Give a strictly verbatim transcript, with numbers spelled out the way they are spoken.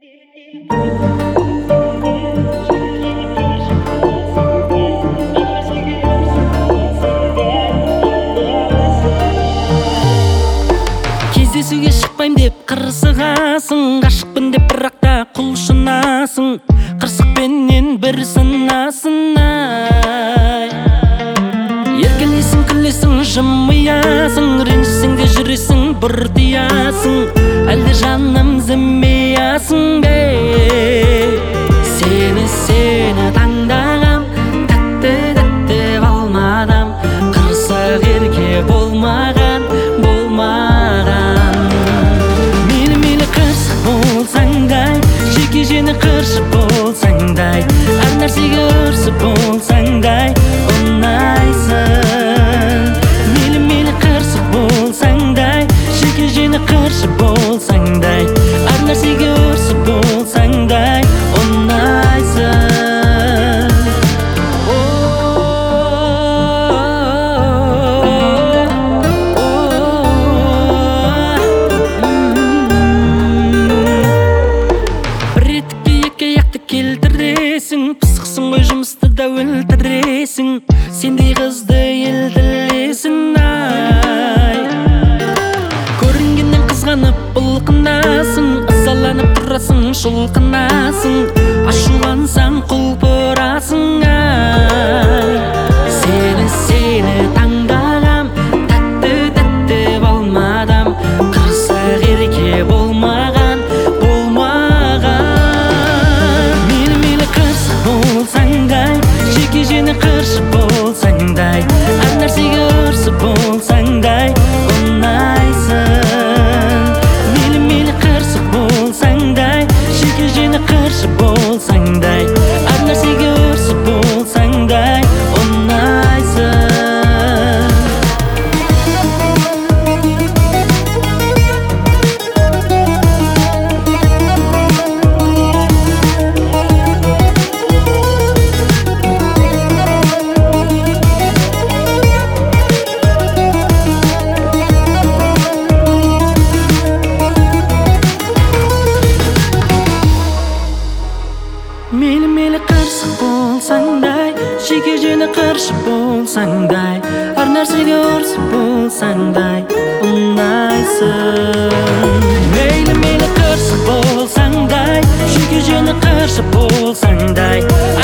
Кездесуге шықпайм деп қырсығасың, ғашықпын деп бірақта құлшынасың, қырсықпенен бір сынасың ай. Еркелесің, күлесің, жымиясың, ренжісің де жүресің, бұртиясың, әлде жаным зімиясың бе? Сені, сені таңдағам, тәтті тәтті балмадам, қырсық ерке болмаған, болмаған. Мейлі мейлі қырсық болсаңдай, жеке жені қыршып болсаңдай, әр нәрсеге ұрсып болсаңдай, ұнайсың. Мейлі мейлі қырсық болсаңдай, жеке жені қыршып болсаңдай, әр нәрсеге ұрсып болсаңдай, ұнайсың. Бір етікке екі аяқты келтіресің, пысықсың ғой жұмысты да өлтіресің, сендей қызды ел тілесін ай. Көрінгеннен қызғанып бұлқынасың, ызаланып тұрасың, шұлқынасың, ашулансаң құлпырасың ай. Сені, сені таңдағам, тәтті тәтті балмадам, қырсық ерке болмаған, болмаған. Мейлі мейлі қырсық болсаңдай, жеке жені қыршып болсаңдай, әр нәрсеге ұрсып болсаңдай, ұнайсың. Мейлі мейлі қырсық болсаңдай, жеке жені қыршып болсаңдай, әр нәрсеге ұрсып болсаңдай, ұнайсың. Мейлі мейлі қырсық болсаңдай, жеке жені қыршып болсаңдай, әр нәрсеге ұрсып болсаңдай, ұнайсың. Мейлі мейлі қырсық болсаңдай, жеке жені қыршып болсаңдай,